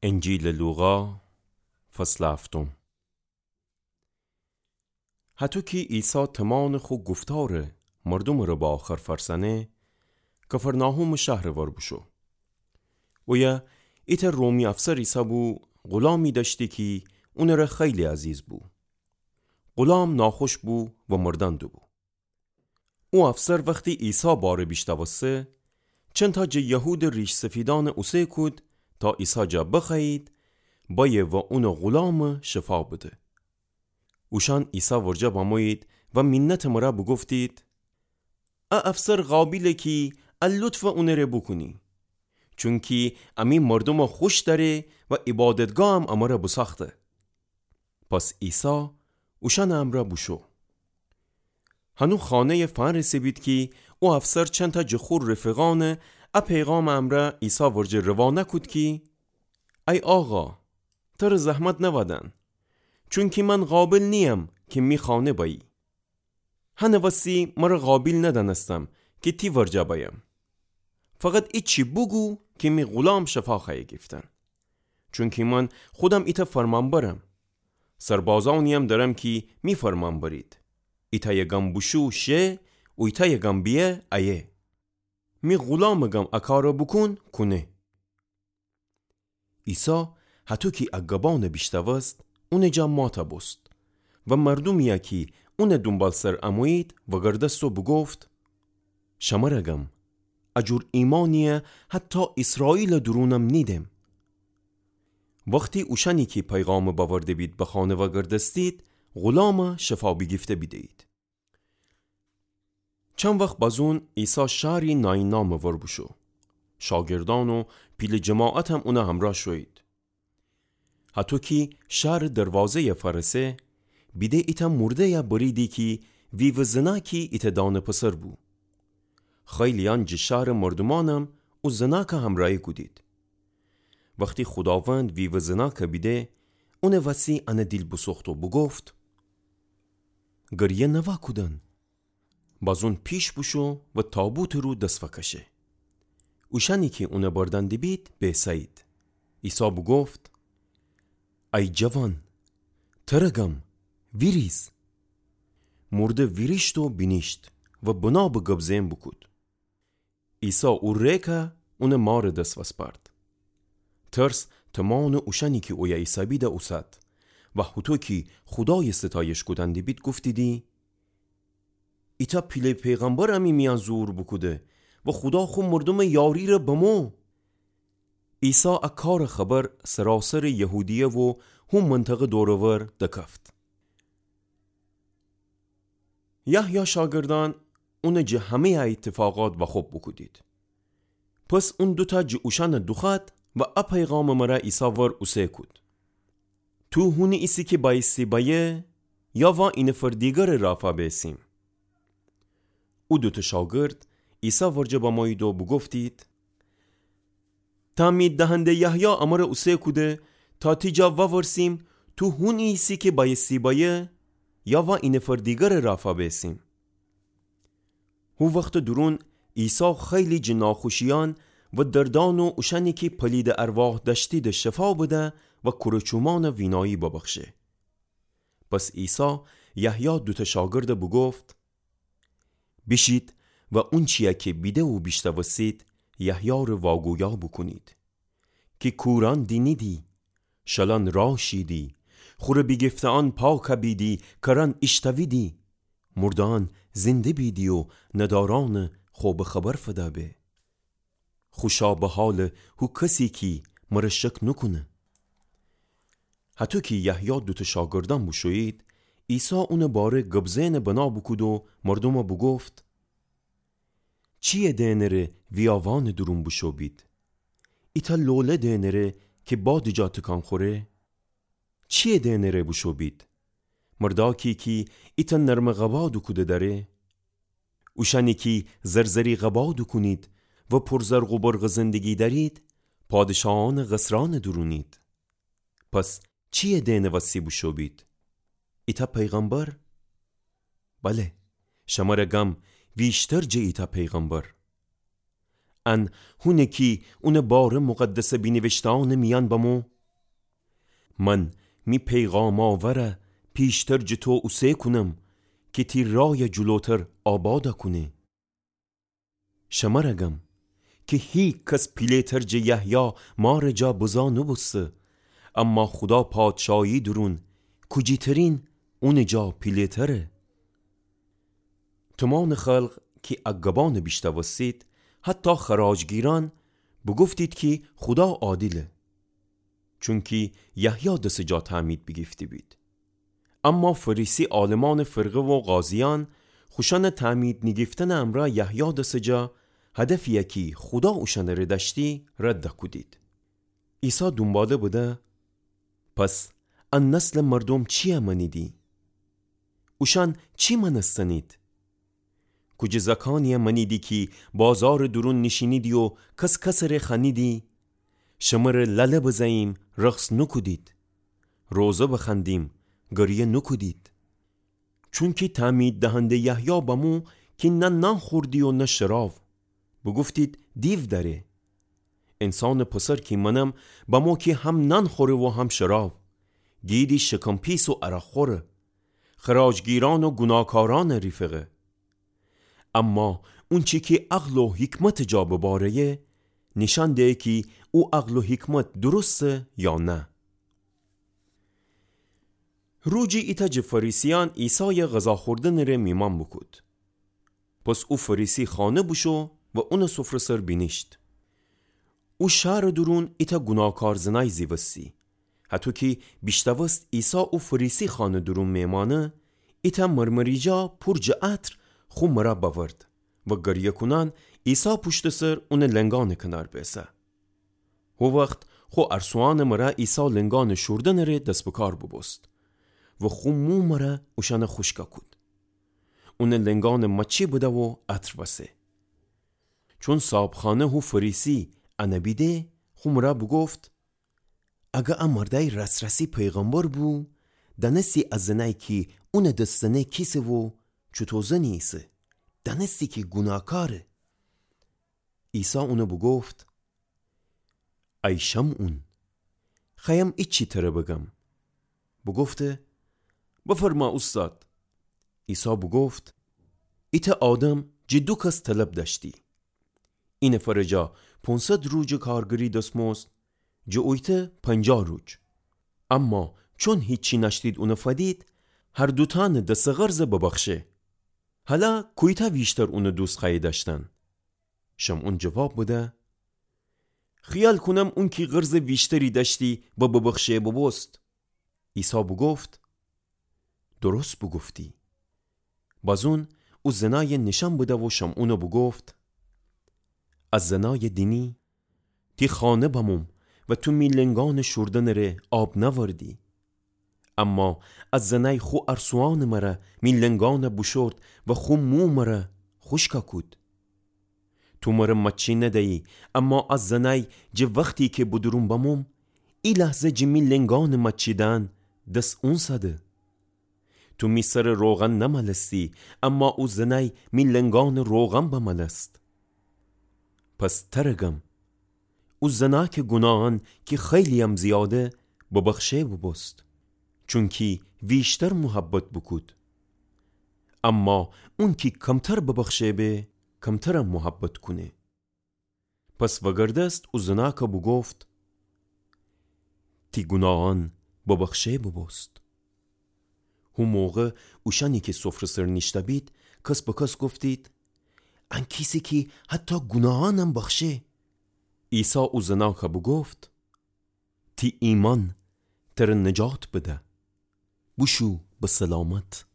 انجیل لوقا فصل 7. حتی که عیسی تمان خو گفتار مردم را با آخر فرسنه کفرناهم شهر وار بشو. ویا ایت رومی افسر عیسی بو غلامی داشتی که اون را خیلی عزیز بو. غلام ناخوش بو و مردن دو بو. او افسر وقتی عیسی باره بیشتوسته چند تا جه یهود ریش سفیدان اوسه کود تا عیسی جا بخوید بایه و اون غلام شفا بده. اوشان عیسی ورجا باموید و منت مرا بگفتید افسر قابله کی اللطف اون رو بکنی چونکی امی مردم خوش داره و عبادتگاه هم امارا بساخته. پس عیسی اوشان امرا بوشو. هنو خانه فن رسید کی او افسر چند تا جخور رفقانه پیغام امرا عیسی ورجا روانه کود کی ای آقا تر زحمت نودن چونکی من قابل نیم که می خانه بایی. هنواستی مرا قابل ندانستم که تی ورجا بایم. فقط ایچی بگو که می غلام شفا خواهی گفتن. چونکی من خودم ایتا فرمان برم. سربازانیم دارم که می فرمان برید. ایتا یگم بشو شه و ایتا یگم بیه ایه. می غلام گم اکارا بکن کنه. عیسی حتی که اگبان بیشتوست اون جماعت بست و مردم یکی اون دنبال سر اموید و گردست و بگفت شمرگم اجور ایمانیه حتی اسرائیل درونم نیدم. وقتی اوشانی که پیغام باورده بید به خانه و گردستید غلام شفا بگیفته بیدید. چند وقت بازون عیسی شهری ناینام ور بشو. شاگردان و پیل جماعت هم اون همراه شوید. حتی که شهر دروازه فرسه بیده ایتا مرده یا بریدی که وی زنا کی ایتا دان پسر بو. خیلیان جشار مردمانم او زنا که همراهی کدید. وقتی خداوند وی زنا که بیده اون وسی انه دیل بسخت و بگفت گریه نوا کدن. بازون پیش بشو و تابوت رو دست فکشه. اوشانی که اون بردن بید به سید. عیسی بگفت ای جوان ترگم ویریز. مرده ویریشت و بینیشت و بنا بگبزیم بکود. عیسی او ریکه اون مار دست وسپرد. ترس تمان اوشانی که اویا عیسی بیده اوسد و حتی که خدای ستایش کدندی بید گفتیدی ایتا پیله پیغمبر امی میان زور بکوده و خدا خود مردم یاری را بمو. عیسی اکار خبر سراسر یهودیه و هم منطقه دورور دکفت. یحیی شاگردان اون جه همه اتفاقات و خوب بکودید. پس اون دوتا جه اوشان دوخت و پیغام مرا عیسی ور اوسه کود. تو هونی ایسی که بایستی بایه یا و این فردیگر رافا بیسیم. او دوتا شاگرد عیسی ورجا با مایی دو بگفتید تامید دهنده یحیی امر اوسه کوده تا تیجا و ورسیم تو هون ایسی که بایستی بایه یا و این فردیگر رافا بیسیم. هو وقت درون عیسی خیلی جناخوشیان و دردان و اوشانی که پلید ارواح داشتید شفا بده و کرچومان وینایی ببخشه. پس عیسی یحیی دوتا شاگرد بگفت بشید و اون چیه که بیده و بیشتوستید یحیی رو واگویا بکنید که کوران دینیدی شلان راشیدی خوره بگفته آن پاک بیدی کران اشتویدی مردان زنده بیدی و نداران خوب خبر فدا به. خوشا به حال هو کسی که مرشک نکنه. حتی که یحیی دوتا شاگردان بشوید عیسی اون باره گبزین بنا بکود و مردم بگفت چیه دینره ویاوان درون بشو بید؟ ایتا لوله دینره که باد جا تکان خوره؟ چیه دینره بشو بید؟ مرداکی که ایتا نرم غبادو کده داره؟ اوشانی که زرزری غبادو کنید و پرزرگ و برغ زندگی دارید پادشاهان غسران درونید. پس چیه دینه وسی بشو بید؟ ایتا پیغمبر؟ بله شمارگم ویشتر جه ایتا پیغمبر. ان هونه کی اون بار مقدس بینوشتان میان بمو من می پیغام آوره پیشتر جتو اوسه کنم که تی رای جلوتر آباده کنه. شمرگم که هیچ کس پیلیتر جه یحیی ما رجا بزا نبسته، اما خدا پادشاهی درون کجیترین اون جا پیلیتره. تمام خلق که اگبان بیشتر وسید، حتی خراجگیران بگفتید که خدا عادله، چونکی یحیی دست جا تعمید بگفتی بید. اما فریسی عالمان فرقه و قاضیان خوشان تعمید نگفتن امرا یحیی دست جا هدف یکی خدا اوشان ردشتی رد کدید. عیسی دنباله بوده پس ان نسل مردم چی منیدی؟ اوشان چی منستنید؟ کج زکانی منیدی که بازار درون نشینیدی و کس کسر خنیدی؟ شمر لله بزاییم رقص نکدید، روزه بخندیم گریه نکدید. چون که تعمید دهنده یحیی بمو که نه نان خوردی و نه شراب، بگفتید دیو داره. انسان پسر که منم بمو که هم نان خوره و هم شراب، گیدی شکم پیس و عرق خوره، خراجگیران و گناهکاران رفقه. اما اون چی که عقل و حکمت جا بباره نشان ده که او عقل و حکمت درسته یا نه. روجی ایتا فریسیان عیسی غذا خوردن ره میمان بکود. پس او فریسی خانه بشو و اون سفره سر بینشت. او شهر درون ایتا گناهکار زنای زیوستی. حتی که بیشتوست عیسی او فریسی خانه درون میمانه، ایتا مرمریجا پرج عطر خو مرا باورد و گریه کنان عیسی پشت سر اون لنگان کنار بیسه. هو وقت خو ارسوان مرا عیسی لنگان شوردن ره دست بکار ببست و خو مو مرا اوشان خوشکا کود. اون لنگان مچی بوده و عطر بسه. چون صاحبخانه هو فریسی انا بیده خو مرا بگفت اگه امردای رسرسی پیغمبر بو دنستی از زنای که اون دستنه کیسه و چطوزه نیسه، دنستی که گناهکاره. عیسی اونو بگفت ای شمعون خیم ایچی تره بگم. بگفته بفرما استاد. عیسی بگفت ایت آدم جدو کس طلب داشتی. این فرجا 500 روز کارگری دستموست، جا اویت 50 روز. اما چون هیچی نشتید اونو فدید، هر دوتان دست غرز ببخشه. حالا کویتا بیشتر اونو دوست خواهی داشتن؟ شمعون جواب بوده خیال کنم اون کی غرز بیشتری داشتی با ببخشه ببست. عیسی بگفت درست بگفتی. بازون او زنای نشان بوده و شمعونو بگفت از زنای دینی تی خانه بموم و تو میلنگان شوردن ره آب نوردی، اما از زنای خو ارسوان مرا میلنگان بشورد و خو مو مرا خوشکا کود. تو مرا مچی ندهی، اما از زنای جه وقتی که بدرون بموم ای لحظه جه میلنگان مچیدن دست اون سده. تو می سر روغن نملستی، اما او زنای میلنگان روغن بملست. پس ترگم او زنا که گناهان که خیلی هم زیاده ببخشه ببست، چونکی ویشتر محبت بکود. اما اون که کمتر ببخشه به کمتر هم محبت کنه. پس وگردست او زنا که بگفت تی گناهان ببخشه ببست. هم موقع اوشانی که سفره سر نشته بید کس با کس گفتید ان کسی که حتی گناهانم بخشه. عیسی او زنا که بگفت تی ایمان تر نجات بده، بشو به سلامت.